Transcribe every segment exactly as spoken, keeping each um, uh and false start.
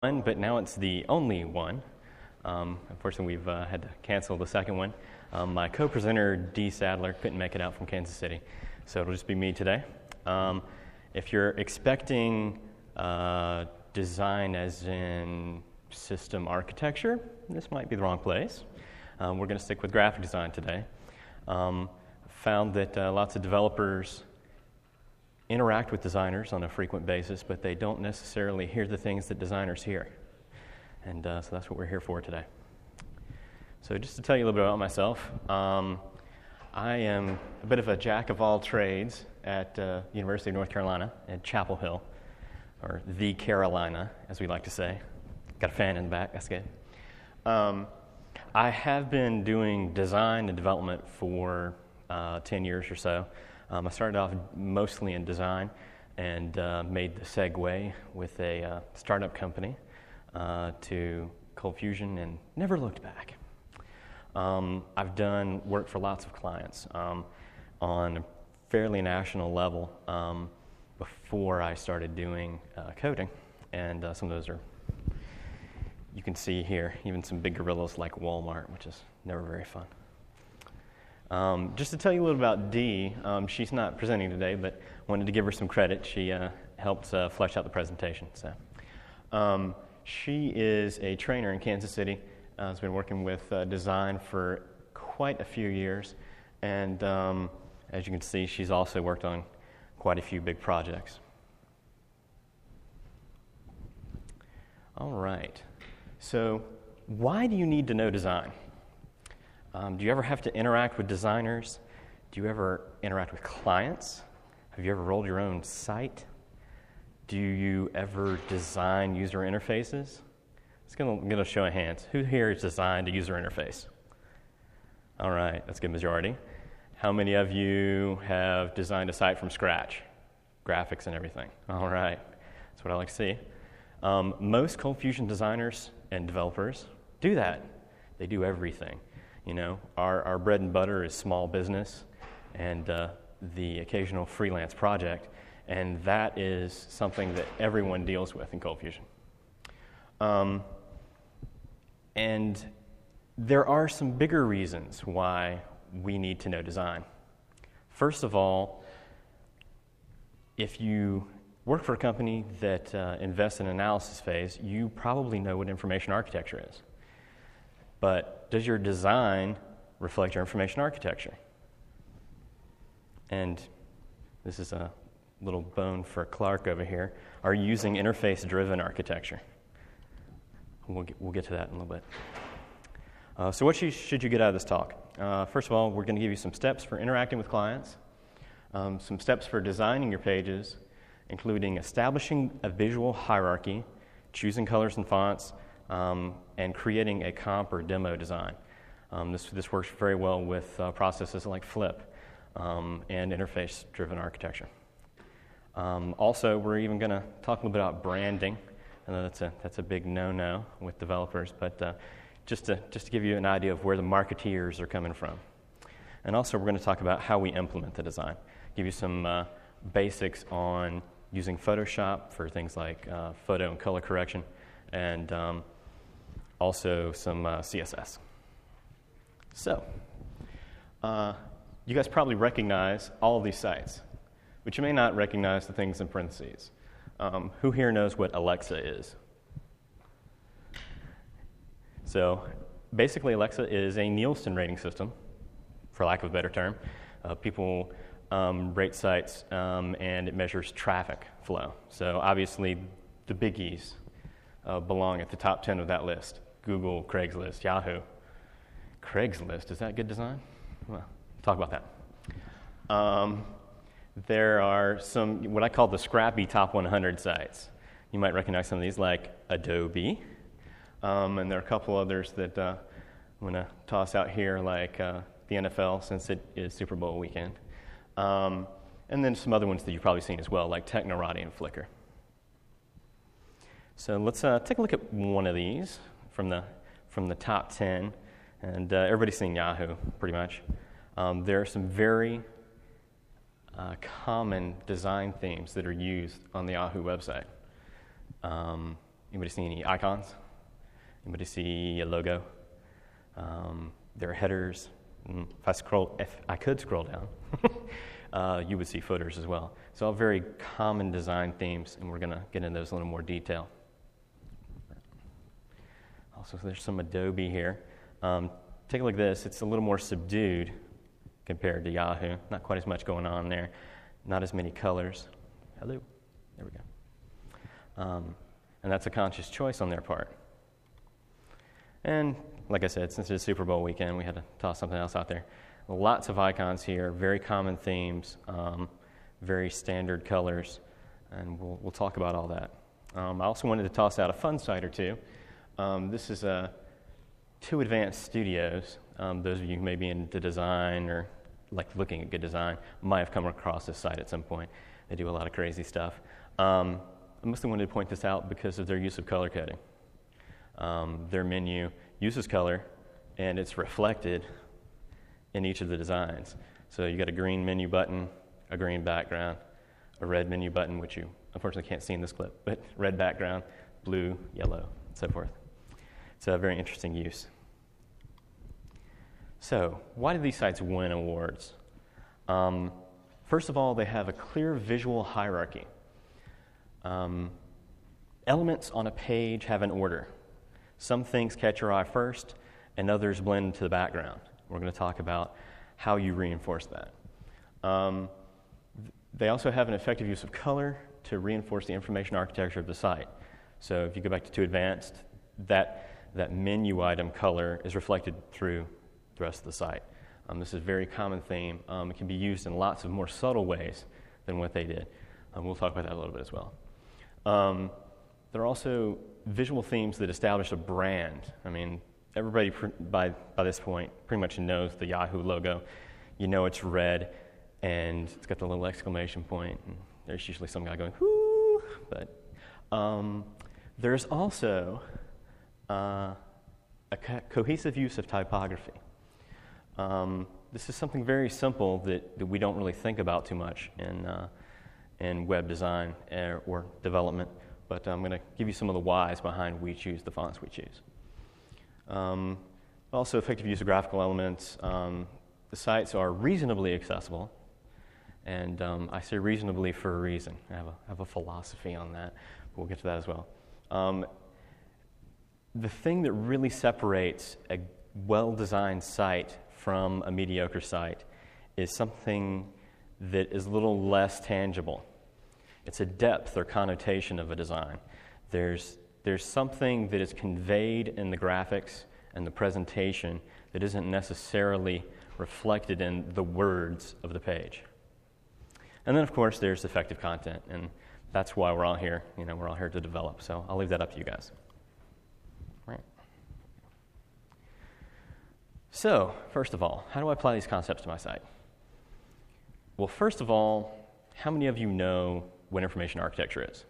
one, but now it's the only one. Um, unfortunately, we've uh, had to cancel the second one. Um, my co-presenter, Dee Sadler, couldn't make it out from Kansas City, so it'll just be me today. Um, if you're expecting uh, design as in system architecture, this might be the wrong place. Um, we're going to stick with graphic design today. Um, found that uh, lots of developers interact with designers on a frequent basis, but they don't necessarily hear the things that designers hear. And uh, so that's what we're here for today. So just to tell you a little bit about myself, um, I am a bit of a jack of all trades at uh, University of North Carolina at Chapel Hill, or the Carolina, as we like to say. Got a fan in the back, that's good. Um, I have been doing design and development for uh, ten years or so. Um, I started off mostly in design and uh, made the segue with a uh, startup company uh, to Cold Fusion and never looked back. Um, I've done work for lots of clients um, on a fairly national level um, before I started doing uh, coding, and uh, some of those are, you can see here, even some big gorillas like Walmart, which is never very fun. Um, just to tell you a little about Dee, um, she's not presenting today, but wanted to give her some credit. She uh, helped uh, flesh out the presentation. So, um, she is a trainer in Kansas City. Uh, has been working with uh, design for quite a few years, and um, as you can see, she's also worked on quite a few big projects. All right. So, why do you need to know design? Um, do you ever have to interact with designers? Do you ever interact with clients? Have you ever rolled your own site? Do you ever design user interfaces? It's going to get a show of hands. Who here has designed a user interface? All right, that's a good majority. How many of you have designed a site from scratch? Graphics and everything. All right, that's what I like to see. Um, most Cold Fusion designers and developers do that. They do everything. You know, our, our bread and butter is small business and uh, the occasional freelance project, and that is something that everyone deals with in Cold Fusion. Um, and there are some bigger reasons why we need to know design. First of all, if you work for a company that uh, invests in an analysis phase, you probably know what information architecture is. But does your design reflect your information architecture? And this is a little bone for Clark over here. Are you using interface-driven architecture? We'll get, we'll get to that in a little bit. Uh, so what should you get out of this talk? Uh, first of all, we're going to give you some steps for interacting with clients, um, some steps for designing your pages, including establishing a visual hierarchy, choosing colors and fonts, Um, and creating a comp or demo design. Um, this, this works very well with uh, processes like Flip um, and interface-driven architecture. Um, also, we're even going to talk a little bit about branding. I know that's a, that's a big no-no with developers, but uh, just, to, just to give you an idea of where the marketeers are coming from. And also, we're going to talk about how we implement the design, give you some uh, basics on using Photoshop for things like uh, photo and color correction, and um, also some uh, C S S. So, uh, you guys probably recognize all of these sites, but you may not recognize the things in parentheses. Um, who here knows what Alexa is? So, basically Alexa is a Nielsen rating system, for lack of a better term. Uh, people um, rate sites um, and it measures traffic flow. So obviously the biggies uh, belong at the top ten of that list. Google, Craigslist, Yahoo. Craigslist, is that good design? Well, talk about that. Um, there are some, what I call the scrappy top one hundred sites. You might recognize some of these like Adobe. Um, and there are a couple others that uh, I'm going to toss out here like uh, the N F L since it is Super Bowl weekend. Um, and then some other ones that you've probably seen as well like Technorati and Flickr. So let's uh, take a look at one of these from the from the top ten, and uh, everybody's seen Yahoo, pretty much. Um, there are some very uh, common design themes that are used on the Yahoo website. Um, Anybody see any icons? Anybody see a logo? Um, there are headers. If I scroll, if I could scroll down, uh, you would see footers as well. So all very common design themes, and we're going to get into those in a little more detail. Also, there's some Adobe here. Um, take a look at this. It's a little more subdued compared to Yahoo. Not quite as much going on there. Not as many colors. Hello. There we go. Um, and that's a conscious choice on their part. And like I said, since it's Super Bowl weekend, we had to toss something else out there. Lots of icons here, very common themes, um, very standard colors, and we'll, we'll talk about all that. Um, I also wanted to toss out a fun site or two. Um, this is uh, Two Advanced Studios. Um, those of you who may be into design or like looking at good design might have come across this site at some point. They do a lot of crazy stuff. Um, I mostly wanted to point this out because of their use of color coding. Um, their menu uses color, and it's reflected in each of the designs. So you got a green menu button, a green background, a red menu button, which you unfortunately can't see in this clip, but red background, blue, yellow, and so forth. It's a very interesting use. So why do these sites win awards? Um, first of all, they have a clear visual hierarchy. Um, elements on a page have an order. Some things catch your eye first, and others blend into the background. We're going to talk about how you reinforce that. Um, they also have an effective use of color to reinforce the information architecture of the site. So if you go back to Two Advanced, that, that menu item color is reflected through the rest of the site. Um, this is a very common theme. Um, it can be used in lots of more subtle ways than what they did. Um, we'll talk about that a little bit as well. Um, there are also visual themes that establish a brand. I mean, everybody pr- by, by this point pretty much knows the Yahoo logo. You know it's red, and it's got the little exclamation point, and there's usually some guy going, whoo! But um, there's also uh, a co- cohesive use of typography. Um, this is something very simple that, that we don't really think about too much in, uh, in web design or, or development, but I'm going to give you some of the whys behind we choose the fonts we choose. Um, also, effective use of graphical elements. Um, the sites are reasonably accessible, and um, I say reasonably for a reason. I have a, have a philosophy on that. We'll get to that as well. Um, the thing that really separates a well-designed site from a mediocre site is something that is a little less tangible. It's a depth or connotation of a design. There's, there's something that is conveyed in the graphics and the presentation that isn't necessarily reflected in the words of the page. And then, of course, there's effective content, and that's why we're all here. You know, we're all here to develop, so I'll leave that up to you guys. Right. So, first of all, how do I apply these concepts to my site? Well, first of all, how many of you know what information architecture is?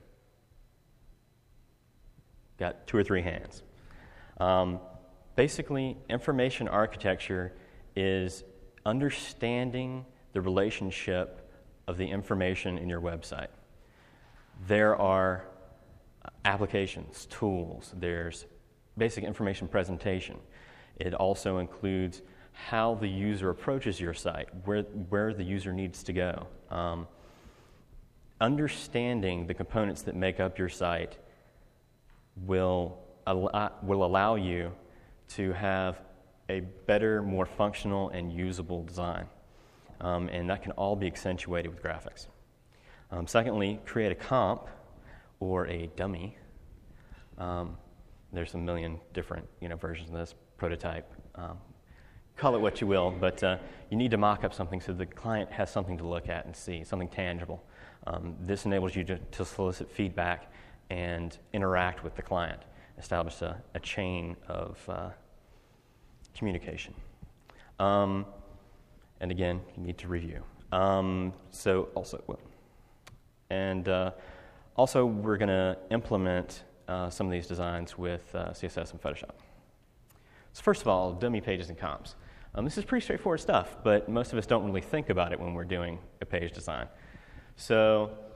Got two or three hands. Um, basically, information architecture is understanding the relationship of the information in your website. There are applications, tools, there's basic information presentation. It also includes how the user approaches your site, where, where the user needs to go. Um, understanding the components that make up your site will, al- will allow you to have a better, more functional and usable design. Um, and that can all be accentuated with graphics. Um, secondly, create a comp or a dummy. Um, there's a million different you know, versions of this, prototype. Um, call it what you will, but uh, you need to mock up something so the client has something to look at and see, something tangible. Um, this enables you to, to solicit feedback and interact with the client, establish a, a chain of uh, communication. Um, and again, you need to review. Um, so also, well, and uh, also we're going to implement uh, some of these designs with uh, C S S and Photoshop. So first of all, dummy pages and comps. Um, this is pretty straightforward stuff, but most of us don't really think about it when we're doing a page design. So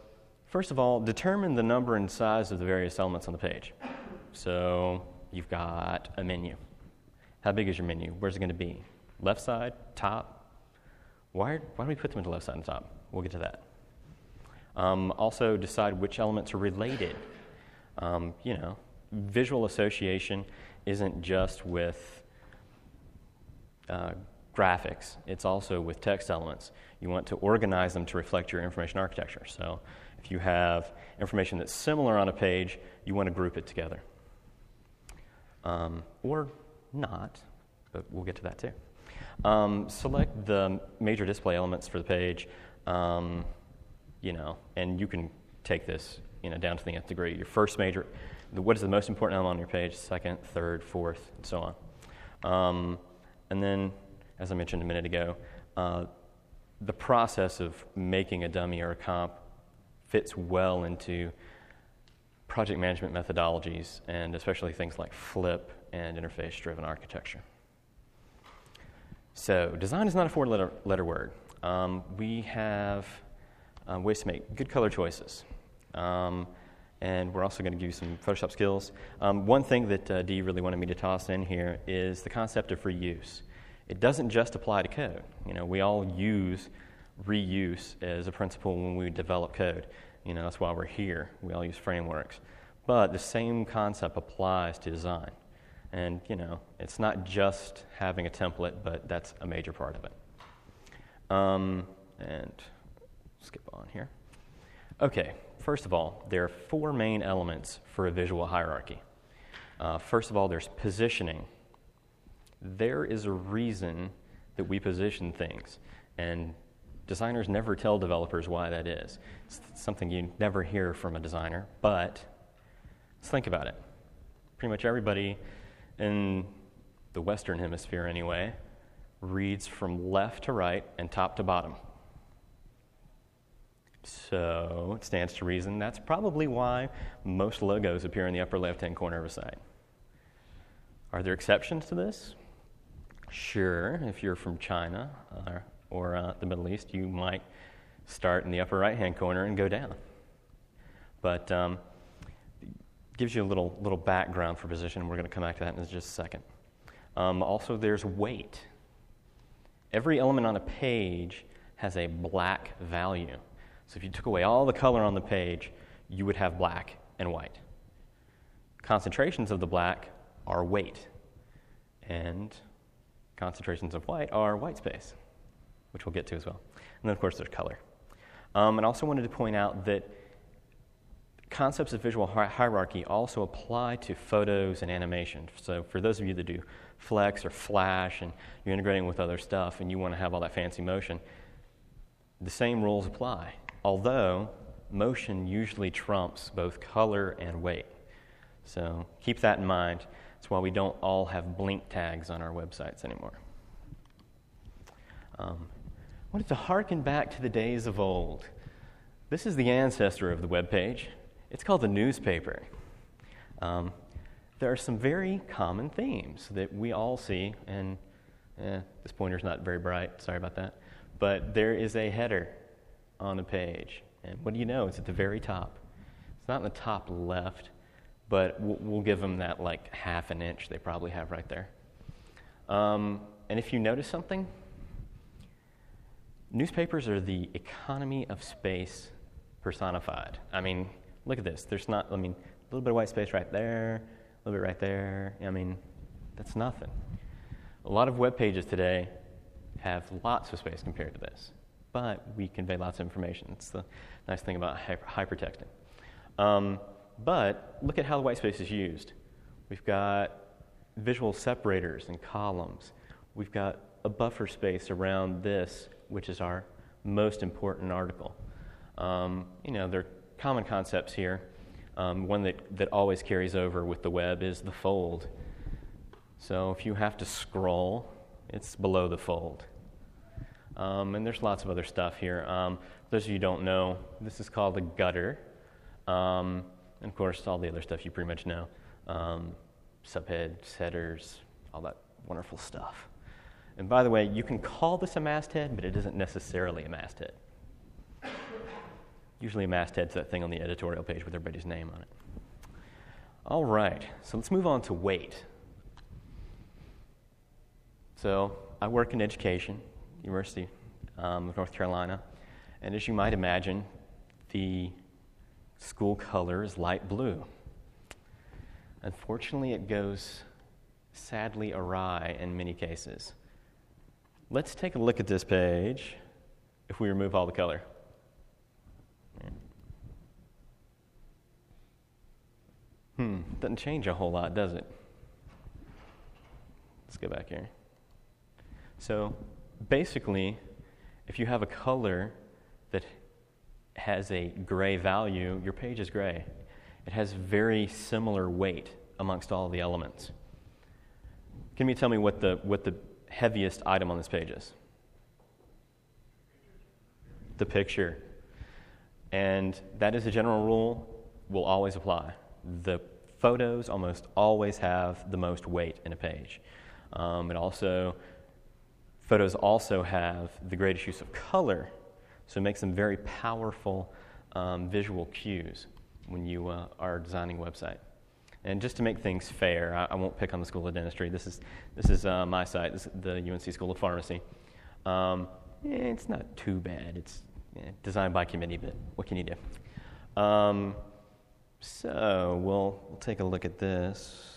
First of all, determine the number and size of the various elements on the page. So you've got a menu. How big is your menu? Where's it going to be? Left side, top? Why, why do we put them into left side and top? We'll get to that. Um, also, decide which elements are related. Um, you know, visual association isn't just with uh, graphics. It's also with text elements. You want to organize them to reflect your information architecture. So if you have information that's similar on a page, you want to group it together. Um, or not, but we'll get to that too. Um, select the major display elements for the page, um, you know, and you can take this, you know, down to the nth degree. Your first major, the, what is the most important element on your page, second, third, fourth, and so on. Um, and then, as I mentioned a minute ago, uh, the process of making a dummy or a comp fits well into project management methodologies, and especially things like flip and interface-driven architecture. So design is not a four-letter letter word. Um, we have uh, ways to make good color choices. Um, and we're also going to give you some Photoshop skills. Um, one thing that uh, Dee really wanted me to toss in here is the concept of reuse. It doesn't just apply to code. You know, we all use reuse as a principle when we develop code. You know, that's why we're here. We all use frameworks. But the same concept applies to design. And, you know, it's not just having a template, but that's a major part of it. Um, and skip on here. Okay, first of all, there are four main elements for a visual hierarchy. Uh, first of all, there's positioning. There is a reason that we position things, and designers never tell developers why that is. It's something you never hear from a designer, but let's think about it. Pretty much everybody in the Western Hemisphere anyway reads from left to right and top to bottom. So it stands to reason that's probably why most logos appear in the upper left-hand corner of a site. Are there exceptions to this? Sure. If you're from China uh, or uh, the Middle East, you might start in the upper right-hand corner and go down. But um, gives you a little little background for position, and we're going to come back to that in just a second. Um, also, there's weight. Every element on a page has a black value. So if you took away all the color on the page, you would have black and white. Concentrations of the black are weight, and concentrations of white are white space, which we'll get to as well. And then, of course, there's color. Um, and I also wanted to point out that concepts of visual hi- hierarchy also apply to photos and animation. So for those of you that do Flex or Flash and you're integrating with other stuff and you want to have all that fancy motion, the same rules apply, although motion usually trumps both color and weight. So keep that in mind. That's why we don't all have blink tags on our websites anymore. Um, I wanted to harken back to the days of old. This is the ancestor of the web page. It's called the newspaper. Um, there are some very common themes that we all see, and eh, this pointer's not very bright, sorry about that, but there is a header on the page, and what do you know? It's at the very top. It's not in the top left, but we'll, we'll give them that like half an inch they probably have right there. Um, and if you notice something, newspapers are the economy of space personified. I mean, look at this. There's not, I mean, a little bit of white space right there, a little bit right there. I mean, that's nothing. A lot of web pages today have lots of space compared to this, but we convey lots of information. It's the nice thing about hyper, hypertexting. Um, but look at how the white space is used. We've got visual separators and columns. We've got a buffer space around this, which is our most important article. Um, you know, there are common concepts here. Um, one that, that always carries over with the web is the fold. So if you have to scroll, it's below the fold. Um, and there's lots of other stuff here. Um, for those of you who don't know, this is called a gutter. Um, and of course, all the other stuff you pretty much know. Um, subheads, headers, all that wonderful stuff. And by the way, you can call this a masthead, but it isn't necessarily a masthead. Usually a masthead's that thing on the editorial page with everybody's name on it. All right, so let's move on to weight. So I work in education, University um, of North Carolina, and as you might imagine, the school color is light blue. Unfortunately, it goes sadly awry in many cases. Let's take a look at this page if we remove all the color. Hmm, doesn't change a whole lot, does it? Let's go back here. So basically, if you have a color that has a gray value, your page is gray. It has very similar weight amongst all the elements. Can you tell me what the what the heaviest item on this page is? The picture. And that is a general rule, will always apply. The photos almost always have the most weight in a page. Um, it also, photos also have the greatest use of color, so it makes them very powerful um, visual cues when you uh, are designing a website. And just to make things fair, I, I won't pick on the School of Dentistry. This is this is uh, my site, this is the U N C School of Pharmacy. Um, eh, it's not too bad. It's eh, designed by committee, but what can you do? Um, so we'll, we'll take a look at this.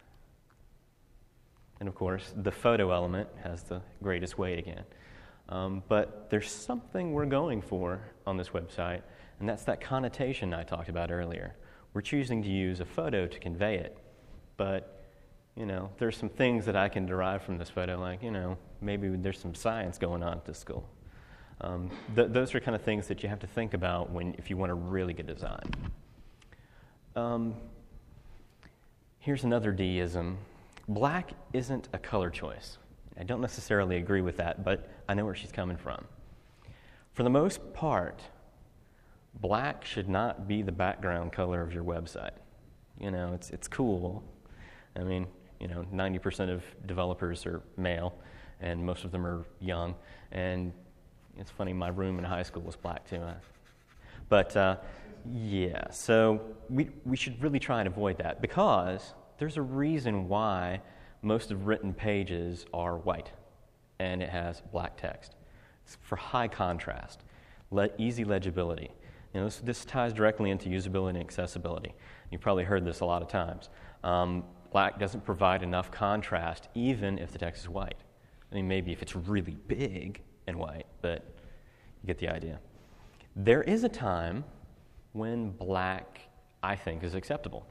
And of course, the photo element has the greatest weight again. Um, but there's something we're going for on this website, and that's that connotation I talked about earlier. We're choosing to use a photo to convey it, but, you know, there's some things that I can derive from this photo, like, you know, maybe there's some science going on at this school. Um, th- those are kind of things that you have to think about when if you want a really good design. Um, here's another deism. Black isn't a color choice. I don't necessarily agree with that, but I know where she's coming from. For the most part, black should not be the background color of your website. You know, it's it's cool. I mean, you know, ninety percent of developers are male, and most of them are young. And it's funny, my room in high school was black too. But uh, yeah, so we we should really try and avoid that, because there's a reason why most of written pages are white and it has black text. It's for high contrast, le- easy legibility. You know, this, this ties directly into usability and accessibility. You've probably heard this a lot of times. Um, black doesn't provide enough contrast even if the text is white. I mean, maybe if it's really big and white, but you get the idea. There is a time when black, I think, is acceptable.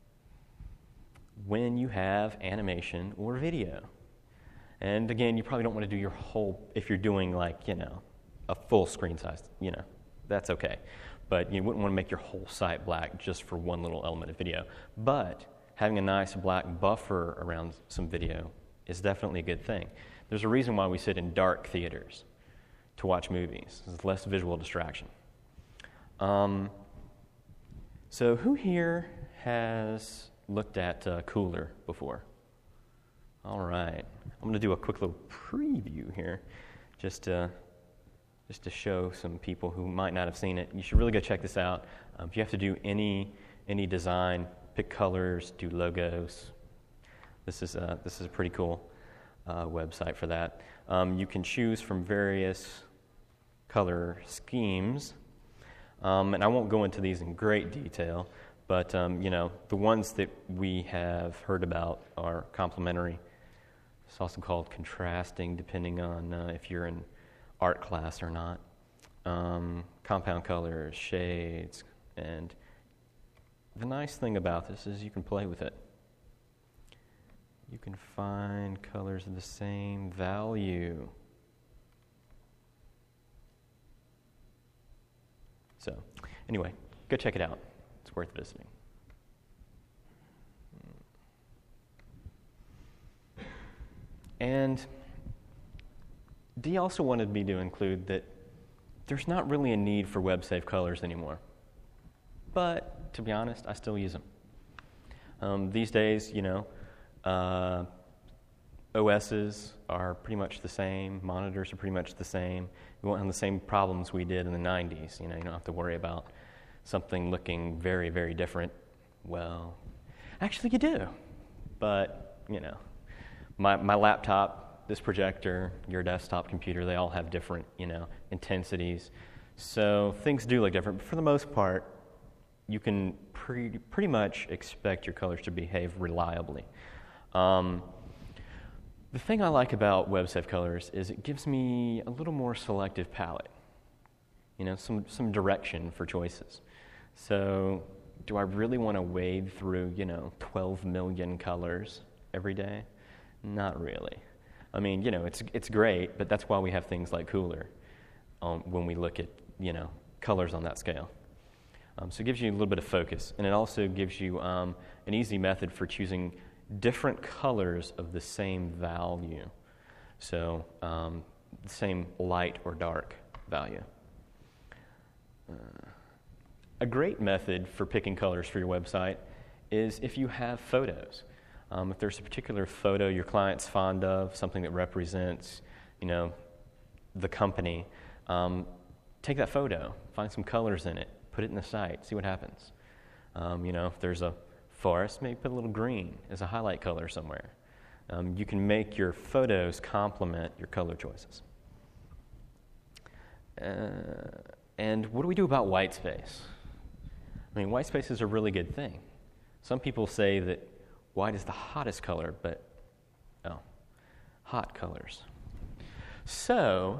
When you have animation or video. And again, you probably don't want to do your whole, if you're doing like, you know, a full screen size, you know, that's okay. But you wouldn't want to make your whole site black just for one little element of video. But having a nice black buffer around some video is definitely a good thing. There's a reason why we sit in dark theaters to watch movies. There's less visual distraction. Um, so who here has looked at uh, Cooler before? All right. I'm going to do a quick little preview here just to, just to show some people who might not have seen it. You should really go check this out. Um, if you have to do any any design, pick colors, do logos, this is a, this is a pretty cool uh, website for that. Um, you can choose from various color schemes, um, and I won't go into these in great detail. But, um, you know, the ones that we have heard about are complementary. It's also called contrasting, depending on uh, if you're in art class or not. Um, compound colors, shades, and the nice thing about this is you can play with it. You can find colors of the same value. So, anyway, go check it out. It's worth visiting. And Dee also wanted me to include that there's not really a need for web-safe colors anymore. But, to be honest, I still use them. Um, these days, you know, uh, O Ss are pretty much the same. Monitors are pretty much the same. You won't have the same problems we did in the nineties. You know, you don't have to worry about something looking very, very different. Well, actually you do. But, you know, my, my laptop, this projector, your desktop computer, they all have different, you know, intensities. So things do look different. But for the most part, you can pre- pretty much expect your colors to behave reliably. Um, the thing I like about WebSafe Colors is it gives me a little more selective palette, you know, some, some direction for choices. So do I really want to wade through, you know, twelve million colors every day? Not really. I mean, you know, it's it's great, but that's why we have things like Cooler um, when we look at, you know, colors on that scale. Um, so it gives you a little bit of focus, and it also gives you um, an easy method for choosing different colors of the same value. So um, the same light or dark value. Uh, a great method for picking colors for your website is if you have photos. Um, if there's a particular photo your client's fond of, something that represents, you know, the company, um, take that photo, find some colors in it, put it in the site, see what happens. Um, you know, if there's a forest, maybe put a little green as a highlight color somewhere. Um, you can make your photos complement your color choices. Uh, and what do we do about white space? I mean, white space is a really good thing. Some people say that white is the hottest color, but, oh, hot colors. So,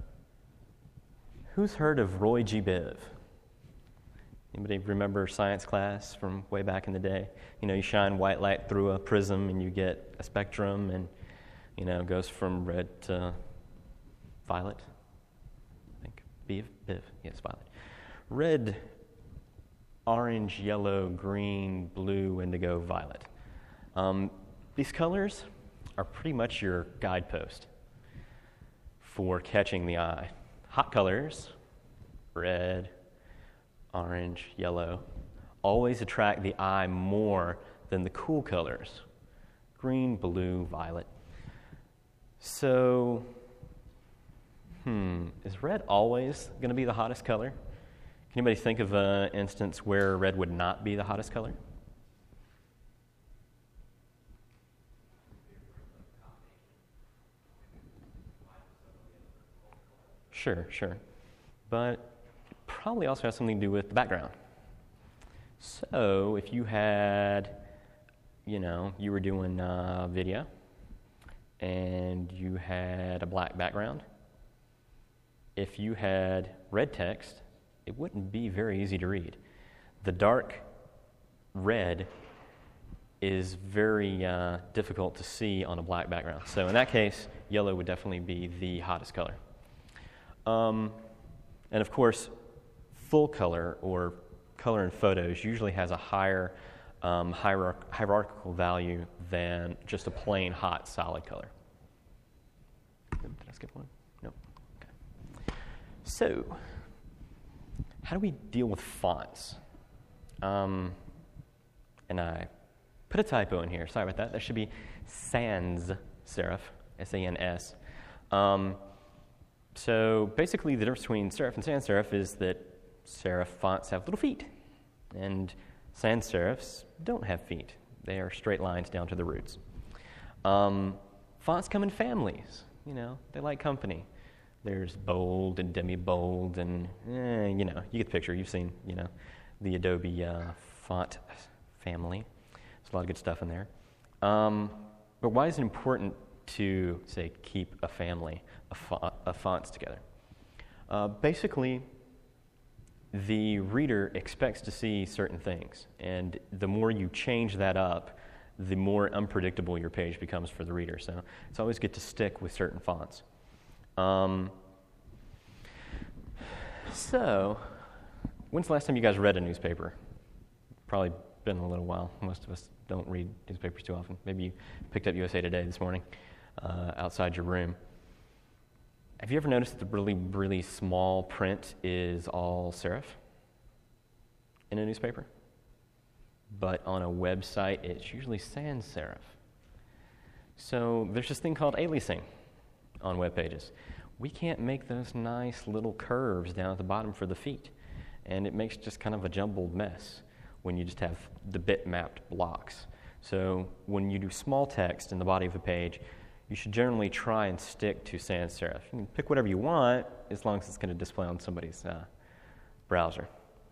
who's heard of Roy G. Biv? Anybody remember science class from way back in the day? You know, you shine white light through a prism and you get a spectrum, and, you know, it goes from red to violet. I think, Biv, Biv, yes, violet. Red, orange, yellow, green, blue, indigo, violet. Um, these colors are pretty much your guidepost for catching the eye. Hot colors, red, orange, yellow, always attract the eye more than the cool colors, green, blue, violet. So, hmm, is red always going to be the hottest color? Can anybody think of an instance where red would not be the hottest color? Sure, sure. But it probably also has something to do with the background. So if you had, you know, you were doing uh, video and you had a black background, if you had red text, it wouldn't be very easy to read. The dark red is very uh, difficult to see on a black background. So in that case, yellow would definitely be the hottest color. Um, and of course, full color or color in photos usually has a higher um, hierarch- hierarchical value than just a plain hot solid color. Did I skip one? No. Okay. So, how do we deal with fonts? Um, and I put a typo in here. Sorry about that. That should be sans serif, S A N S. Um, So basically the difference between serif and sans serif is that serif fonts have little feet, and sans serifs don't have feet. They are straight lines down to the roots. Um, fonts come in families. You know, they like company. There's bold and demi-bold, and eh, you know, you get the picture. You've seen, you know, the Adobe uh, font family. There's a lot of good stuff in there. Um, but why is it important to, say, keep a family of, font, of fonts together? Uh, basically, the reader expects to see certain things, and the more you change that up, the more unpredictable your page becomes for the reader. So it's always good to stick with certain fonts. Um, so, when's the last time you guys read a newspaper? Probably been a little while. Most of us don't read newspapers too often. Maybe you picked up U S A Today this morning uh, outside your room. Have you ever noticed that the really, really small print is all serif in a newspaper? But on a website, it's usually sans serif. So there's this thing called aliasing on web pages. We can't make those nice little curves down at the bottom for the feet, and it makes just kind of a jumbled mess when you just have the bitmapped blocks. So when you do small text in the body of a page, you should generally try and stick to sans serif. You can pick whatever you want as long as it's going to display on somebody's uh, browser.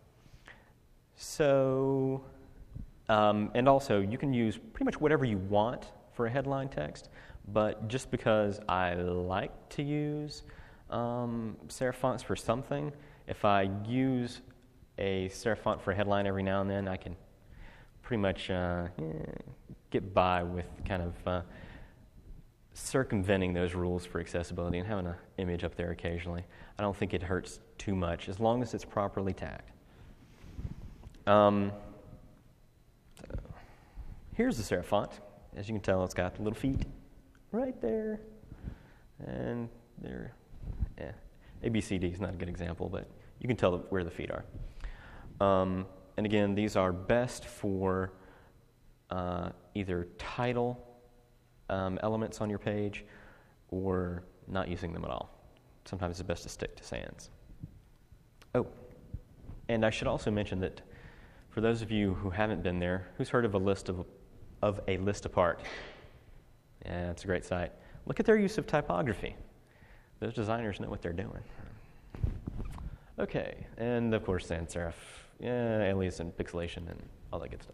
So, um, and also you can use pretty much whatever you want for a headline text, but just because I like to use um, serif fonts for something, if I use a serif font for a headline every now and then, I can pretty much uh, eh, get by with kind of uh, circumventing those rules for accessibility and having an image up there occasionally. I don't think it hurts too much as long as it's properly tagged. Um, so here's the serif font. As you can tell, it's got the little feet right there. And they're, yeah, A B C D is not a good example, but you can tell where the feet are. Um, and again, these are best for uh, either title um, elements on your page or not using them at all. Sometimes it's best to stick to sans. Oh, and I should also mention that for those of you who haven't been there, who's heard of a list of of a list apart? Yeah, it's a great site. Look at their use of typography. Those designers know what they're doing. Okay, and of course sans serif, yeah, alias and pixelation and all that good stuff.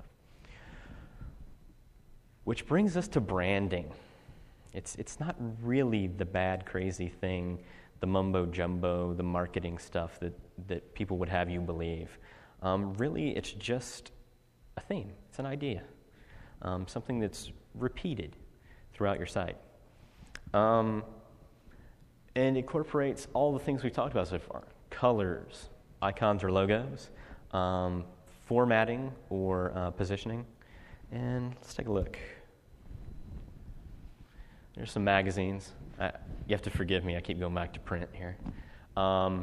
Which brings us to branding. It's it's not really the bad, crazy thing, the mumbo jumbo, the marketing stuff that, that people would have you believe. Um, really, it's just a theme. It's an idea, um, something that's repeated throughout your site. Um, and incorporates all the things we've talked about so far. Colors, icons or logos, um, formatting or uh, positioning. And let's take a look. There's some magazines. I, you have to forgive me, I keep going back to print here. Um,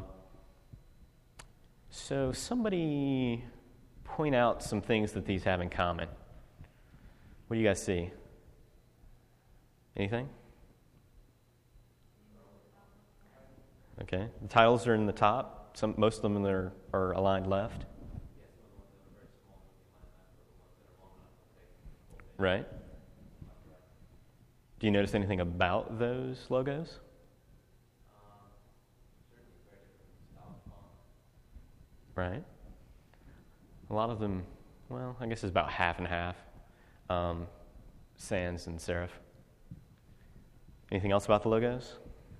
so somebody point out some things that these have in common. What do you guys see? Anything? Okay. The titles are in the top. Some, most of them are, are aligned left. Right. Do you notice anything about those logos? Right. A lot of them, well, I guess it's about half and half. Um, sans and serif. Anything else about the logos?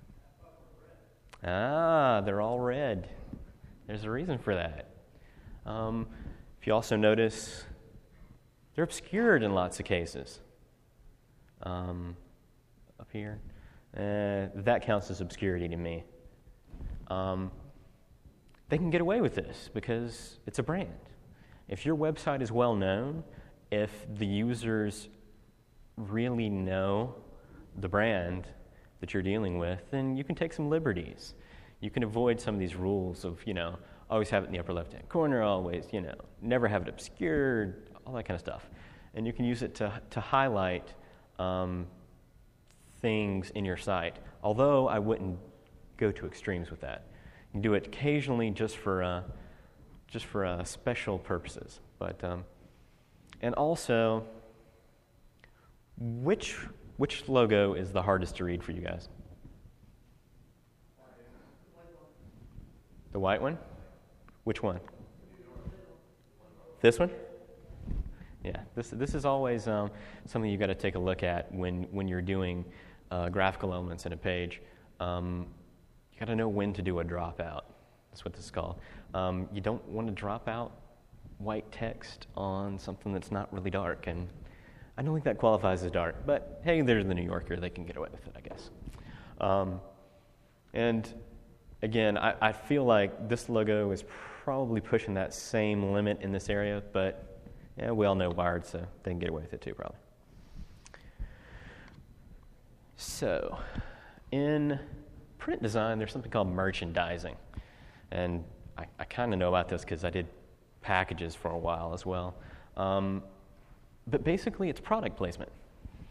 Ah, they're all red. There's a reason for that. Um, if you also notice, they're obscured in lots of cases. Um, up here. Uh, that counts as obscurity to me. Um, they can get away with this because it's a brand. If your website is well known, if the users really know the brand that you're dealing with, then you can take some liberties. You can avoid some of these rules of, you know, always have it in the upper left-hand corner, always, you know, never have it obscured, all that kind of stuff. And you can use it to, to highlight um, things in your site, although I wouldn't go to extremes with that. You can do it occasionally just for uh, just for uh, special purposes. But um, and also, which which logo is the hardest to read for you guys? The white one? Which one? This one? Yeah, this this is always um, something you've got to take a look at when, when you're doing uh, graphical elements in a page. Um, you got to know when to do a dropout. That's what this is called. Um, you don't want to drop out white text on something that's not really dark, and I don't think that qualifies as dark. But hey, there's the New Yorker; they can get away with it, I guess. Um, and again, I, I feel like this logo is probably pushing that same limit in this area, but yeah, we all know Wired, so they can get away with it too, probably. So, in print design, there's something called merchandising. And I, I kind of know about this because I did packages for a while as well. Um, but basically, it's product placement.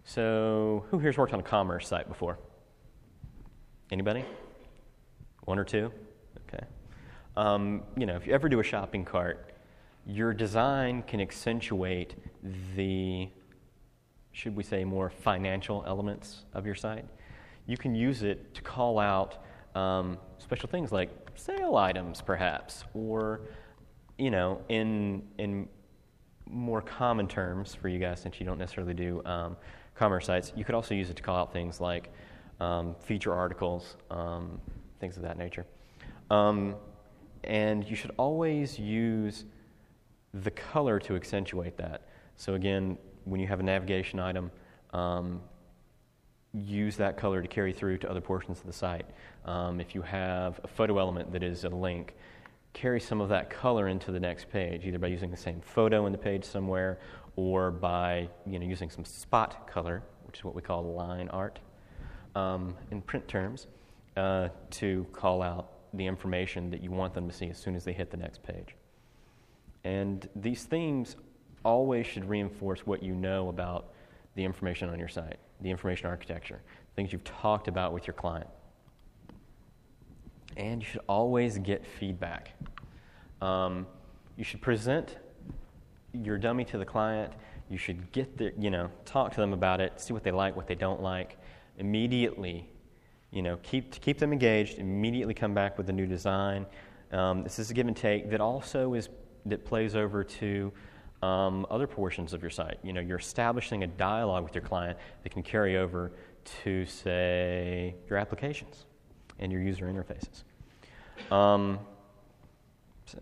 So who here's worked on a commerce site before? Anybody? One or two? Okay. Um, you know, if you ever do a shopping cart, your design can accentuate the, should we say, more financial elements of your site. You can use it to call out um, special things like sale items, perhaps, or, you know, in in more common terms for you guys, since you don't necessarily do um, commerce sites, you could also use it to call out things like um, feature articles, um, things of that nature. Um, and you should always use the color to accentuate that. So again, when you have a navigation item, um, use that color to carry through to other portions of the site. Um, if you have a photo element that is a link, carry some of that color into the next page, either by using the same photo in the page somewhere or by you know using some spot color, which is what we call line art um, in print terms, uh, to call out the information that you want them to see as soon as they hit the next page. And these themes always should reinforce what you know about the information on your site, the information architecture, things you've talked about with your client. And you should always get feedback. Um, you should present your dummy to the client. You should get the, you know, talk to them about it, see what they like, what they don't like. Immediately, you know, keep to keep them engaged. Immediately come back with a new design. Um, this is a give and take that also is that plays over to um, other portions of your site. You know, you're establishing a dialogue with your client that can carry over to, say, your applications and your user interfaces. Um, so,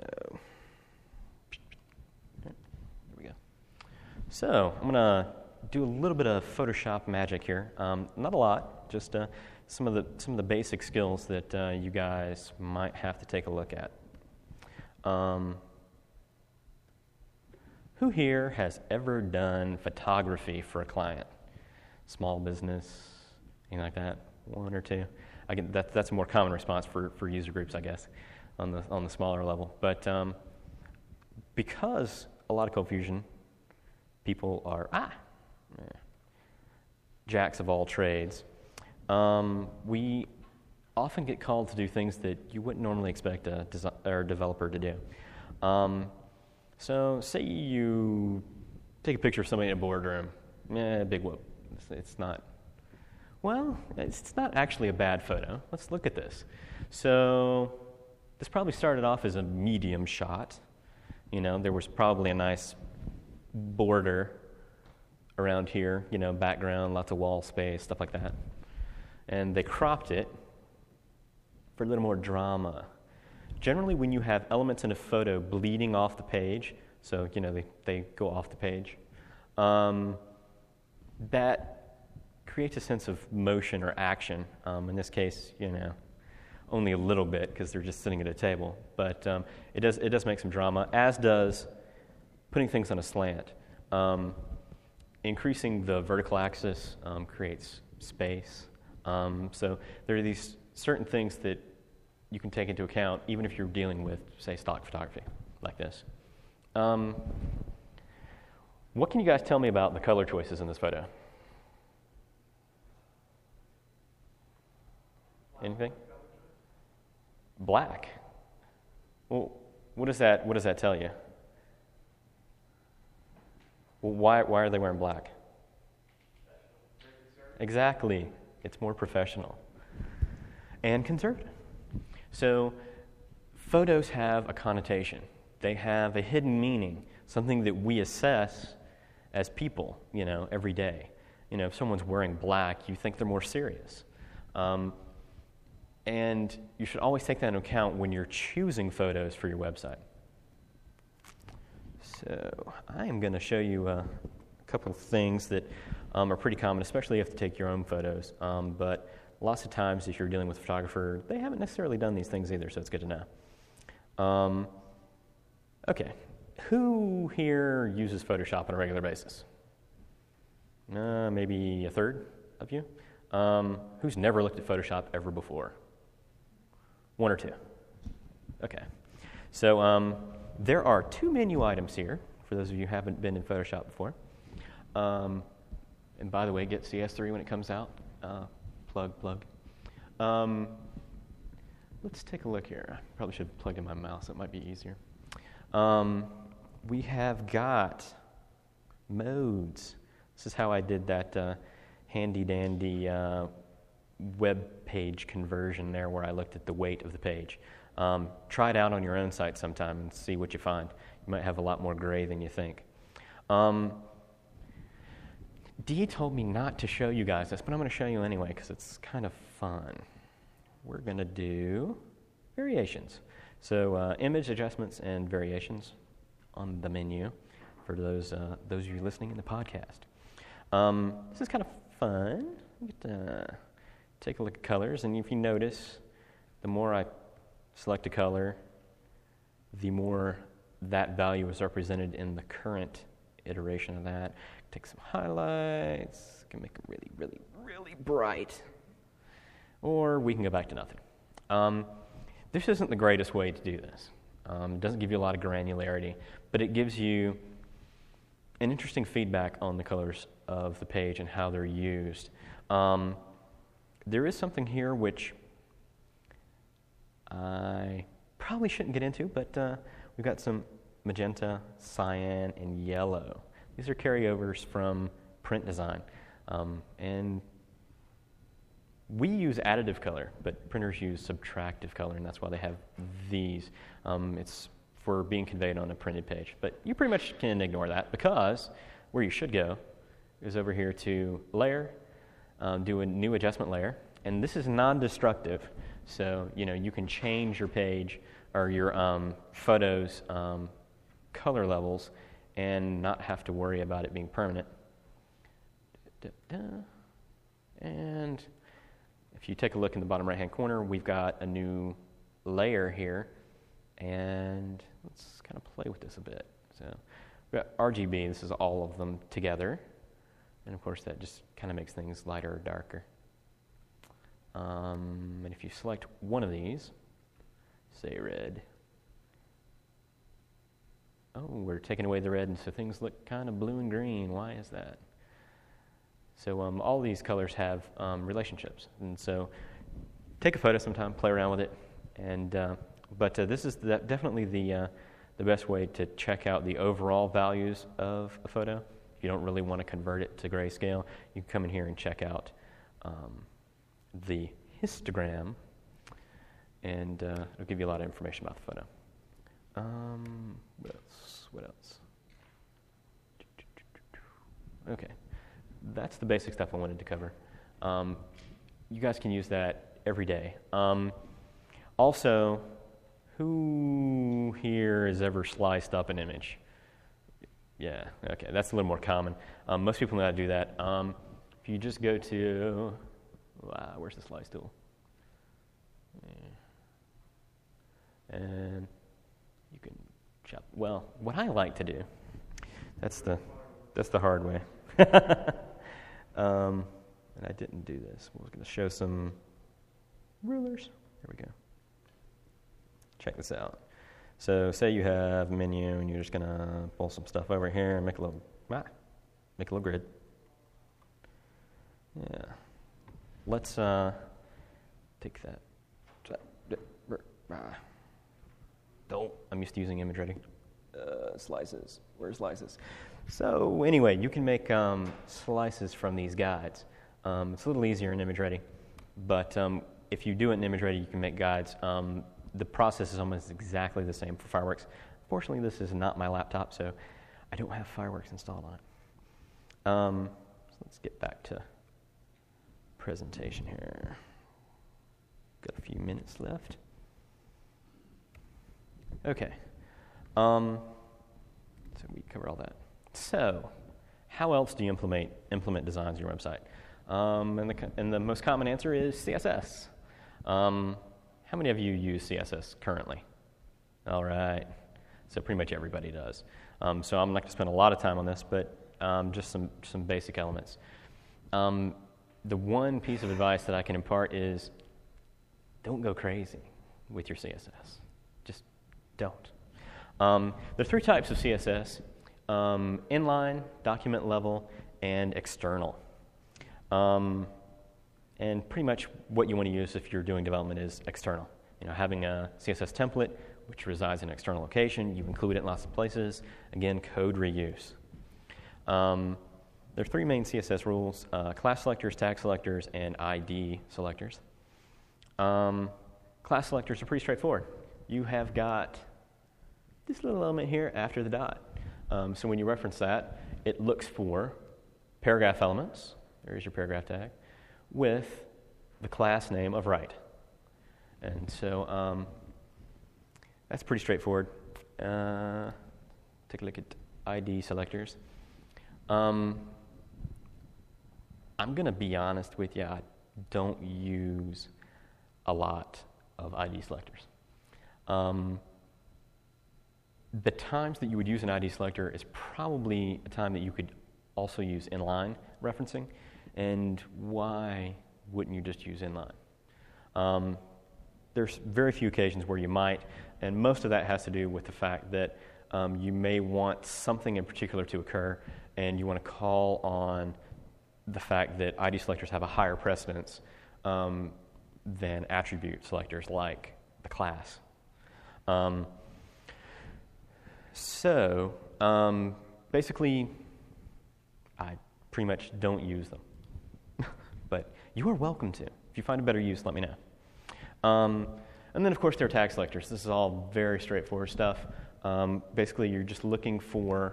here we go. So, I'm going to do a little bit of Photoshop magic here. Um, not a lot, just uh, some of the some of the basic skills that uh, you guys might have to take a look at. Um, who here has ever done photography for a client? Small business, anything like that? One or two? I can, that, that's a more common response for, for user groups, I guess, on the on the smaller level. But um, because a lot of ColdFusion people are ah eh, jacks of all trades, um, we often get called to do things that you wouldn't normally expect a desi- or developer to do. Um, so, say you take a picture of somebody in a boardroom. Eh, big whoop. It's, it's not. Well, it's not actually a bad photo. Let's look at this. So this probably started off as a medium shot. You know, there was probably a nice border around here, you know, background, lots of wall space, stuff like that. And they cropped it for a little more drama. Generally, when you have elements in a photo bleeding off the page, so, you know, they, they go off the page, um, that creates a sense of motion or action. Um, in this case, you know, only a little bit because they're just sitting at a table. But um, it does it does make some drama, as does putting things on a slant. Um, increasing the vertical axis um, creates space. Um, so there are these certain things that you can take into account, even if you're dealing with, say, stock photography like this. Um, what can you guys tell me about the color choices in this photo? Anything? Black. Well, what does that what does that tell you? Well, why why are they wearing black? Exactly. It's more professional and conservative. So photos have a connotation. They have a hidden meaning, something that we assess as people, you know, every day. You know, if someone's wearing black, you think they're more serious. Um, And you should always take that into account when you're choosing photos for your website. So I am going to show you a couple of things that um, are pretty common, especially if you have to take your own photos. Um, but lots of times if you're dealing with a photographer, they haven't necessarily done these things either, so it's good to know. Um, okay, who here uses Photoshop on a regular basis? Uh, maybe a third of you. Um, who's never looked at Photoshop ever before? One or two. Okay. So um, there are two menu items here, for those of you who haven't been in Photoshop before. Um, and by the way, get C S three when it comes out. Uh, plug, plug. Um, let's take a look here. I probably should have plugged in my mouse. It might be easier. Um, we have got modes. This is how I did that uh, handy-dandy uh, web page conversion there where I looked at the weight of the page. Um, try it out on your own site sometime and see what you find. You might have a lot more gray than you think. Um, Dee told me not to show you guys this, but I'm going to show you anyway because it's kind of fun. We're going to do variations. So uh, image adjustments and variations on the menu for those uh, those of you listening in the podcast. Um, this is kind of fun. You get to take a look at colors, and if you notice, the more I select a color, the more that value is represented in the current iteration of that. Take some highlights, can make them really, really, really bright, or we can go back to nothing. Um, this isn't the greatest way to do this. Um, it doesn't give you a lot of granularity, but it gives you an interesting feedback on the colors of the page and how they're used. Um, there is something here which I probably shouldn't get into, but uh, we've got some magenta, cyan, and yellow. These are carryovers from print design. Um, and we use additive color, but printers use subtractive color, and that's why they have these. Um, it's for being conveyed on a printed page. But you pretty much can ignore that because where you should go is over here to Layer, um, do a new adjustment layer. And this is non-destructive, so you know you can change your page or your um, photos um, color levels and not have to worry about it being permanent. Da, da, da. And if you take a look in the bottom right-hand corner, we've got a new layer here, and let's kind of play with this a bit. So we've got R G B. This is all of them together, and of course that just kind of makes things lighter or darker. Um, and if you select one of these, say red, oh, we're taking away the red, and so things look kind of blue and green. Why is that? So um, all these colors have um, relationships, and so take a photo sometime, play around with it, and uh, but uh, this is the, definitely the uh, the best way to check out the overall values of a photo. If you don't really want to convert it to grayscale, you can come in here and check out um, the histogram, and uh, it'll give you a lot of information about the photo. Um, what else? What else? Okay, that's the basic stuff I wanted to cover. Um, you guys can use that every day. Um, also, who here has ever sliced up an image? Yeah, okay, that's a little more common. Um, most people know how to do that. Um, if you just go to, wow, where's the slice tool? Yeah. And you can chop. Well, what I like to do, that's the that's the hard way. um, and I didn't do this. We're going to show some rulers. There we go. Check this out. So say you have a menu and you're just going to pull some stuff over here and make a little ah, make a little grid. Yeah. Let's uh, take that. Don't. I'm used to using image ready. Uh, slices. Where's slices? So anyway, you can make um, slices from these guides. Um, it's a little easier in image ready, but um, if you do it in image ready, you can make guides. Um, the process is almost exactly the same for Fireworks. Fortunately, this is not my laptop, so I don't have Fireworks installed on it. Um, so let's get back to presentation here. Got a few minutes left. Okay. Um, so we covered all that. So, how else do you implement implement designs on your website? Um, and, the, and the most common answer is C S S. Um, how many of you use C S S currently? All right. So pretty much everybody does. Um, so I'm not going to spend a lot of time on this, but um, just some, some basic elements. Um, the one piece of advice that I can impart is don't go crazy with your C S S. Just don't. Um, there are three types of C S S, um, inline, document level, and external. Um, and pretty much what you want to use if you're doing development is external. You know, having a C S S template which resides in an external location, you include it in lots of places. Again, code reuse. Um, there are three main C S S rules: uh, class selectors, tag selectors, and I D selectors. Um, class selectors are pretty straightforward. You have got this little element here after the dot. Um, so when you reference that, it looks for paragraph elements, there's your paragraph tag, with the class name of right. And so um, that's pretty straightforward. Uh, take a look at I D selectors. Um, I'm going to be honest with you, I don't use a lot of I D selectors. Um, the times that you would use an I D selector is probably a time that you could also use inline referencing. And why wouldn't you just use inline? Um, there's very few occasions where you might, and most of that has to do with the fact that um, you may want something in particular to occur, and you want to call on the fact that I D selectors have a higher precedence um, than attribute selectors like the class. Um, so um, basically, I pretty much don't use them. But you are welcome to. If you find a better use, let me know. Um, and then, of course, there are tag selectors. This is all very straightforward stuff. Um, basically, you're just looking for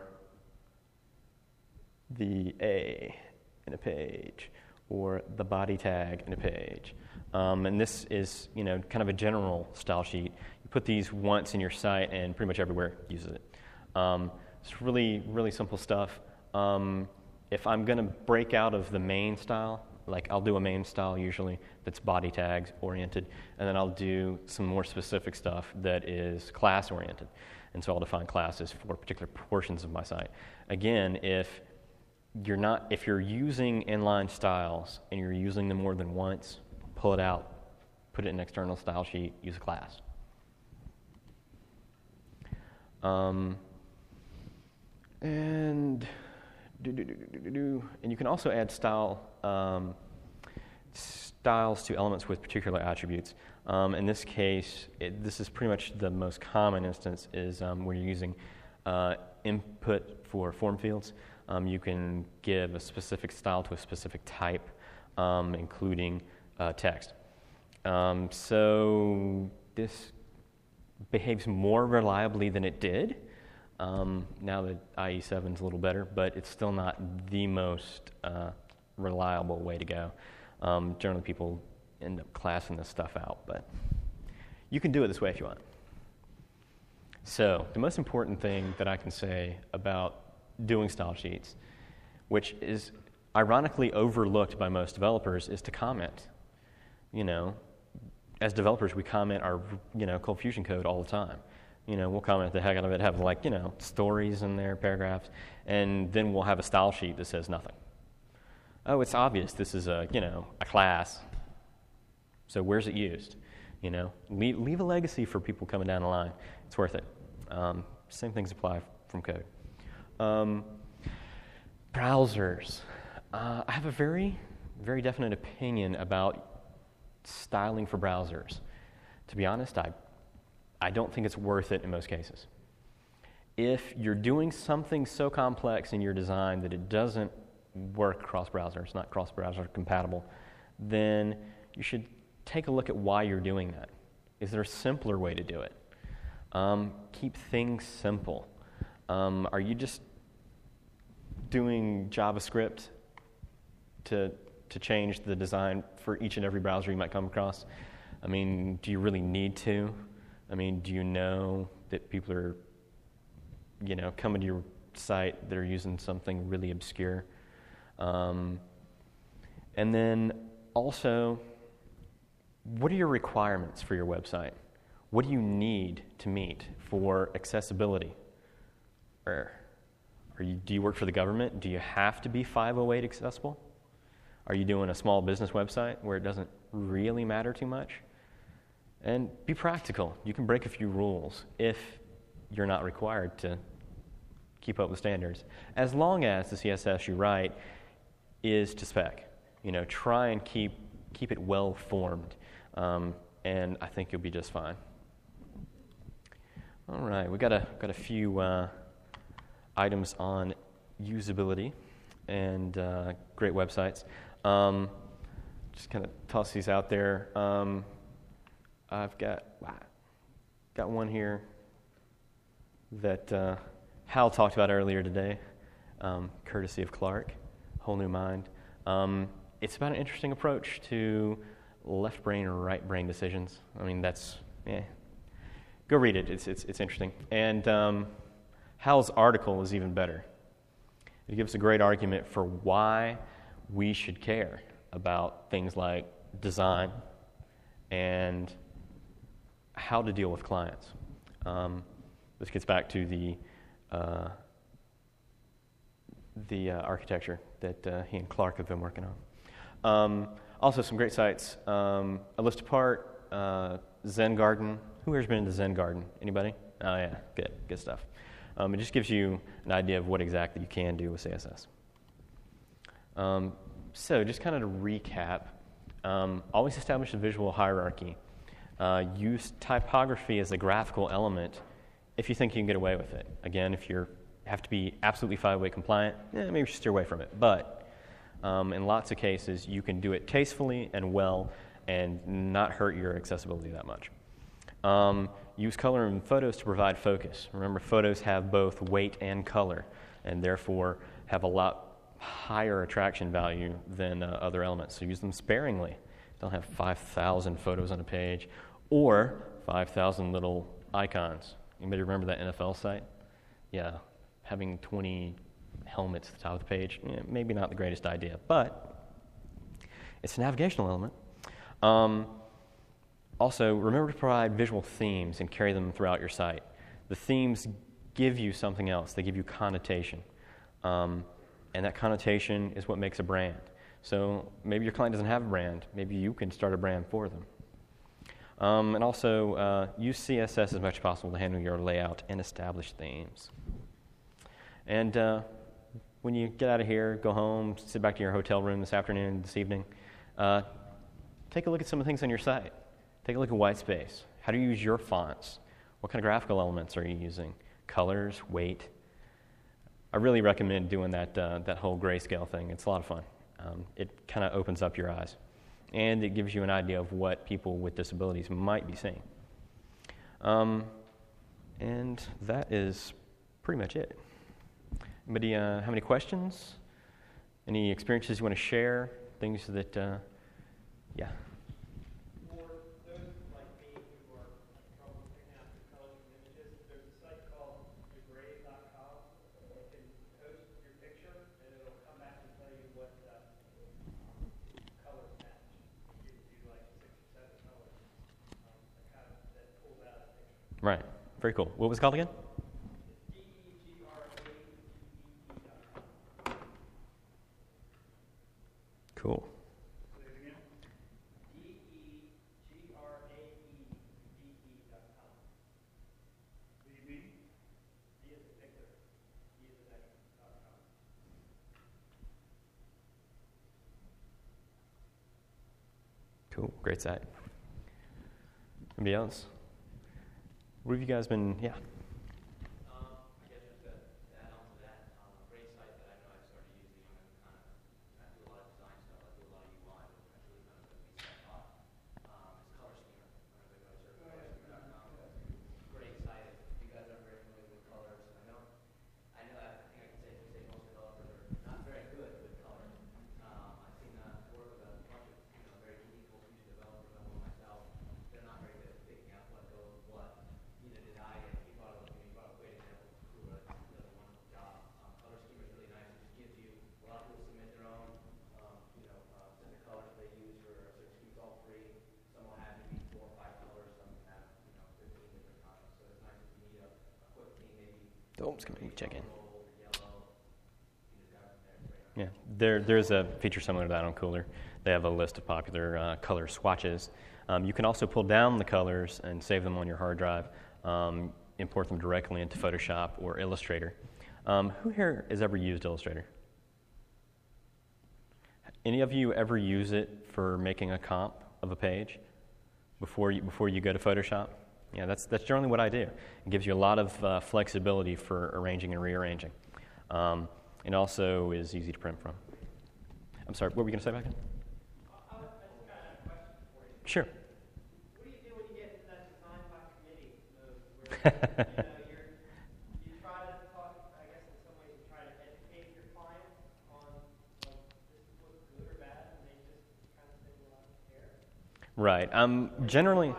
the A in a page or the body tag in a page. Um, and this is, you know, kind of a general style sheet. You put these once in your site, and pretty much everywhere uses it. Um, it's really, really simple stuff. Um, if I'm going to break out of the main style, like I'll do a main style usually that's body tags oriented, and then I'll do some more specific stuff that is class oriented. And so I'll define classes for particular portions of my site. Again, if you're not, if you're using inline styles and you're using them more than once, pull it out, put it in an external style sheet, use a class. Um, and do, do, do, do, do, do. And you can also add style um, styles to elements with particular attributes. Um, in this case, it, this is pretty much the most common instance is um, when you're using uh, input for form fields. Um, you can give a specific style to a specific type, um, including uh, text. Um, so this behaves more reliably than it did. Um, now that I E seven is a little better, but it's still not the most uh, reliable way to go. Um, generally, people end up classing this stuff out, but you can do it this way if you want. So the most important thing that I can say about doing style sheets, which is ironically overlooked by most developers, is to comment. You know, as developers, we comment our, you know, Cold Fusion code all the time. You know, we'll comment the heck out of it, have like, you know, stories in there, paragraphs, and then we'll have a style sheet that says nothing. Oh, it's obvious this is a, you know, a class. So where's it used? You know, leave, leave a legacy for people coming down the line. It's worth it. Um, same things apply from code. Um, browsers. Uh, I have a very, very definite opinion about styling for browsers. To be honest, I, I don't think it's worth it in most cases. If you're doing something so complex in your design that it doesn't work cross-browser, it's not cross-browser compatible, then you should take a look at why you're doing that. Is there a simpler way to do it? Um, keep things simple. Um, are you just doing JavaScript to to change the design for each and every browser you might come across? I mean, do you really need to? I mean, do you know that people are, you know, coming to your site that are using something really obscure? Um, and then also, what are your requirements for your website? What do you need to meet for accessibility? Or are you, do you work for the government? Do you have to be five oh eight accessible? Are you doing a small business website where it doesn't really matter too much? And be practical. You can break a few rules if you're not required to keep up with standards, as long as the C S S you write is to spec. You know, try and keep keep it well formed, um, and I think you'll be just fine. All right, we got a got a few uh, items on usability and uh, great websites. Um, just kind of toss these out there. Um, I've got got one here that uh, Hal talked about earlier today, um, courtesy of Clark, Whole New Mind. Um, it's about an interesting approach to left brain or right brain decisions. I mean, that's, yeah, go read it. It's it's, it's interesting. And um, Hal's article is even better. It gives a great argument for why we should care about things like design and how to deal with clients. Um, this gets back to the uh, the uh, architecture that uh, he and Clark have been working on. Um, also, some great sites. Um, A List Apart, uh, Zen Garden. Who here's been into Zen Garden? Anybody? Oh, yeah, good, good stuff. Um, it just gives you an idea of what exactly you can do with C S S. Um, so, just kind of to recap, um, always establish a visual hierarchy. Uh, use typography as a graphical element if you think you can get away with it. Again, if you have to be absolutely five-way compliant, eh, maybe you should steer away from it. But um, in lots of cases, you can do it tastefully and well and not hurt your accessibility that much. Um, use color in photos to provide focus. Remember, photos have both weight and color, and therefore have a lot higher attraction value than uh, other elements. So use them sparingly. Don't have five thousand photos on a page or five thousand little icons. Anybody remember that N F L site? Yeah, having twenty helmets at the top of the page, eh, maybe not the greatest idea, but it's a navigational element. Um, also, remember to provide visual themes and carry them throughout your site. The themes give you something else. They give you connotation. Um, and that connotation is what makes a brand. So maybe your client doesn't have a brand. Maybe you can start a brand for them. Um, and also, uh, use C S S as much as possible to handle your layout and establish themes. And uh, when you get out of here, go home, sit back to your hotel room this afternoon, this evening, uh, take a look at some of the things on your site. Take a look at white space. How do you use your fonts? What kind of graphical elements are you using? Colors, weight. I really recommend doing that, uh, that whole grayscale thing. It's a lot of fun. Um, it kind of opens up your eyes. And it gives you an idea of what people with disabilities might be seeing. Um, and that is pretty much it. Anybody uh, have any questions? Any experiences you want to share? Things that, uh, yeah. For those like me who are having trouble picking out the colors from images, there's a site called degrade dot com. You can post your picture, and it'll come back and tell you what uh, colors match. It gives you like six or seven colors um, that kind of that pulls out a picture. Right. Very cool. What was it called again? It's D E G R A D E E dot com. Cool. Say it again. D E G R A E D E dot com. D E? D is a Victor. E is a Victor dot com. Cool. Great site. Anybody else? What have you guys been, yeah. Um, I guess just to, to add on to that, um, a great site that I know I've started using, I'm kind of, I do a lot of design stuff, I do a lot of U I, but that's really kind of the piece I thought. Um, it's Color Schemer. I don't know if you guys are color schemer dot com. Great site. If you guys aren't very familiar with colors, I know, I know, I think I can safely say most developers are not very good with color. Um, I've seen uh, work with a bunch of, you know, very technical future developers, I know myself. They're not very good at picking out what goes with what. Neither did I, and he brought up, he brought up a great example of Kura. He does a wonderful job. Um, color schema is really nice. It just gives you, a lot of people submit their own, um, you know, uh, set of colors they use for a certain scheme. It's all free. Some will have maybe four or five colors. Some can have, you know, fifteen different kinds. So it's nice if you need a, a quick theme, maybe. Oh, I'm just going to check in. Gold or yellow. You just grab it from there. It's very nice. Yeah, there, there's a feature similar to that on Cooler. They have a list of popular uh, color swatches. Um, you can also pull down the colors and save them on your hard drive, um, import them directly into Photoshop or Illustrator. Um, who here has ever used Illustrator? any of you ever use it for making a comp of a page before you, before you go to Photoshop? Yeah, that's, that's generally what I do. It gives you a lot of uh, flexibility for arranging and rearranging. Um, it also is easy to print from. I'm sorry, what were you going to say back then? I, I just got a question for you. Sure. What do you do when you get into that design by committee mode where you know, you're, you try to talk, I guess in some ways you try to educate your client on like, this looks good or bad, and they just kind of say, well, I don't care. Right. Um, generally...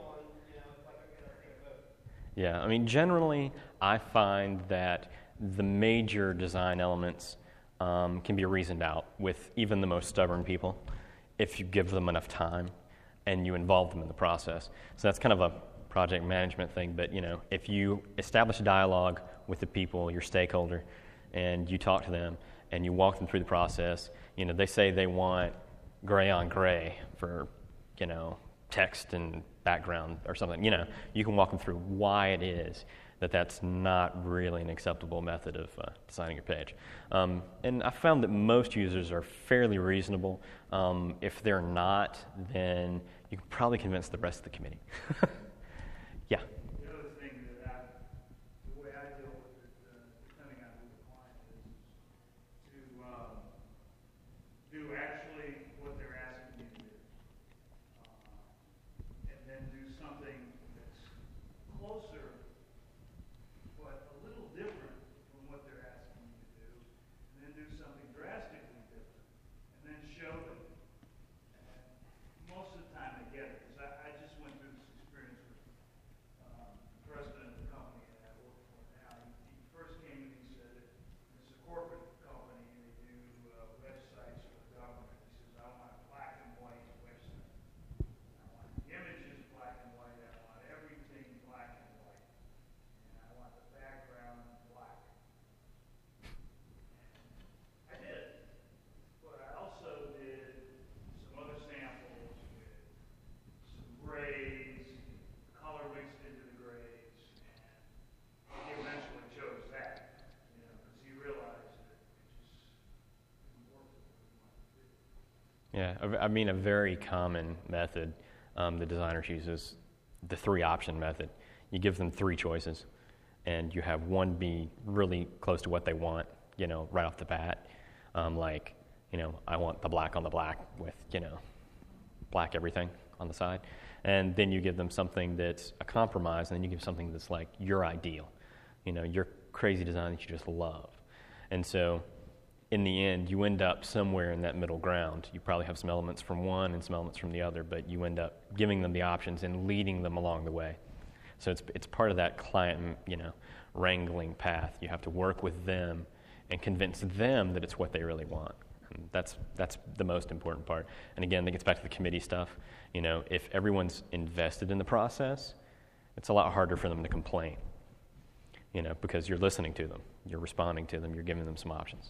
Yeah, I mean, generally, I find that the major design elements um, can be reasoned out with even the most stubborn people if you give them enough time and you involve them in the process. So that's kind of a project management thing, but, you know, if you establish a dialogue with the people, your stakeholder, and you talk to them and you walk them through the process, you know, they say they want gray on gray for, you know, text and background or something, you know, you can walk them through why it is that that's not really an acceptable method of uh, designing your page. Um, and I found that most users are fairly reasonable. Um, if they're not, then you can probably convince the rest of the committee. Yeah. The other thing that I, the way I deal with it, uh, depending on who the client is, to um, do actually what they're asking you to do. Uh, and then do something that's closer, but a little different from what they're asking you to do. And then do something drastically different. And then show them. And most of the time they get it. Because I, I just went through this experience with um, the president of the company that I work for now. He, he first came and he said that it's a corporate company and they do uh, websites for the government. He says, I want a black and white website. I want the images black and white. I want everything black and white. And I want the background black. I did. But I also did some other samples with some grays, color mixed into the grays, and he eventually chose that, you know, because he realized that it just didn't work the way he wanted to do. Yeah, I I mean, a very common method um, the designers use is the three-option method. You give them three choices, and you have one be really close to what they want, you know, right off the bat. Um, like, you know, I want the black on the black with, you know, black everything on the side. And then you give them something that's a compromise, and then you give something that's like your ideal, you know, your crazy design that you just love. And so in the end, you end up somewhere in that middle ground. You probably have some elements from one and some elements from the other, but you end up giving them the options and leading them along the way. So it's it's part of that client, you know, wrangling path. You have to work with them and convince them that it's what they really want. And that's that's the most important part. And again, that gets back to the committee stuff. You know, if everyone's invested in the process, it's a lot harder for them to complain. You know, because you're listening to them, you're responding to them, you're giving them some options.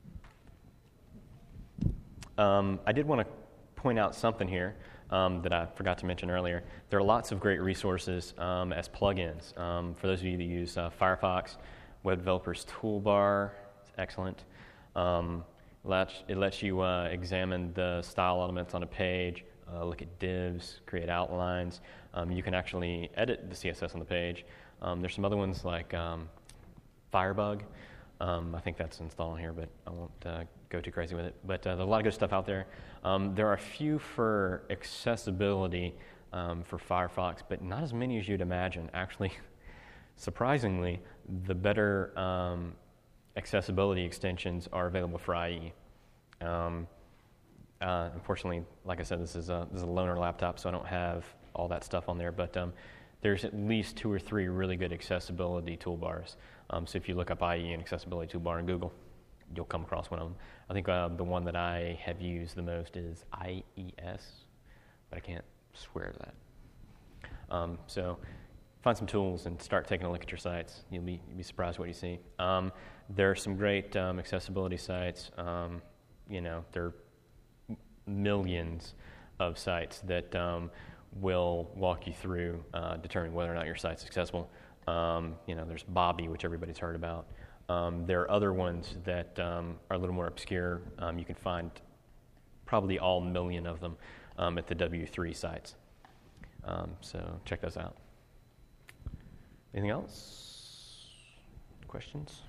Um, I did want to point out something here um, that I forgot to mention earlier. There are lots of great resources um, as plugins. Um, for those of you that use uh, Firefox, Web Developers Toolbar, it's excellent. Um, lets, it lets you uh, examine the style elements on a page, uh, look at divs, create outlines. Um, you can actually edit the C S S on the page. Um, there's some other ones like um, Firebug. Um, I think that's installed on here, but I won't uh, go too crazy with it. But uh, there's a lot of good stuff out there. Um, there are a few for accessibility um, for Firefox, but not as many as you'd imagine. Actually, surprisingly, the better um, accessibility extensions are available for I E. Um, uh, unfortunately, like I said, this is a this is a loaner laptop, so I don't have all that stuff on there. But um, there's at least two or three really good accessibility toolbars. Um, so if you look up I E and accessibility toolbar in Google, you'll come across one of them. I think uh, the one that I have used the most is I E S, but I can't swear to that. Um, so find some tools and start taking a look at your sites. You'll be, you'll be surprised what you see. Um, there are some great um, accessibility sites. Um, you know, there are millions of sites that um, will walk you through uh, determining whether or not your site's accessible. Um, you know, there's Bobby, which everybody's heard about. Um, there are other ones that um, are a little more obscure. Um, you can find probably all million of them um, at the W three sites. Um, so check those out. Anything else? Questions?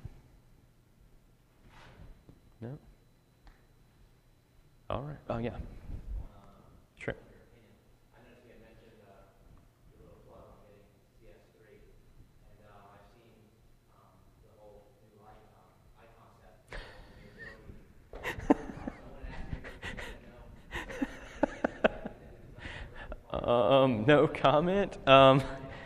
No? All right. Oh, yeah. Sure. I noticed you had mentioned uh, your little plug on getting C S three, and uh, I've seen um, the whole new icon, icon set. Um, no comment. Um,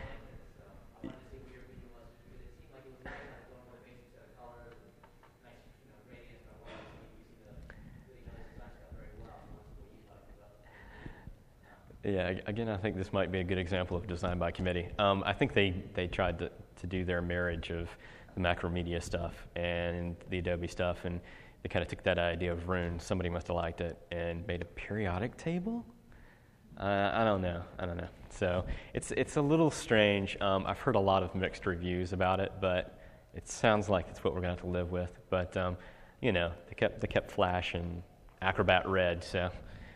yeah, again, I think this might be a good example of design by committee. Um, I think they, they tried to, to do their marriage of the Macromedia stuff and the Adobe stuff, and they kind of took that idea of Rune. Somebody must have liked it and made a periodic table. Uh, I don't know. I don't know. So it's it's a little strange. Um, I've heard a lot of mixed reviews about it, but it sounds like it's what we're going to have to live with. But um, you know, they kept they kept Flash and Acrobat Red. So.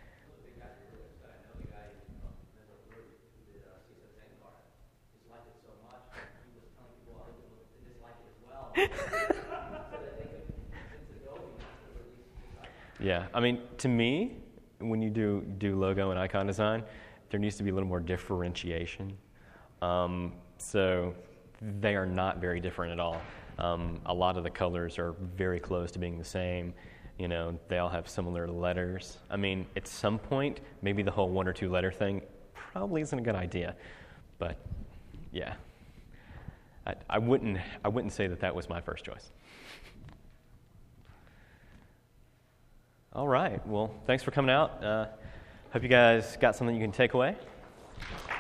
Yeah, I mean, to me, when you do do logo and icon design, there needs to be a little more differentiation. Um, so they are not very different at all. Um, a lot of the colors are very close to being the same. You know, they all have similar letters. I mean, at some point, maybe the whole one or two letter thing probably isn't a good idea. But yeah, I, I wouldn't I wouldn't say that that was my first choice. All right. Well, thanks for coming out. Uh, hope you guys got something you can take away.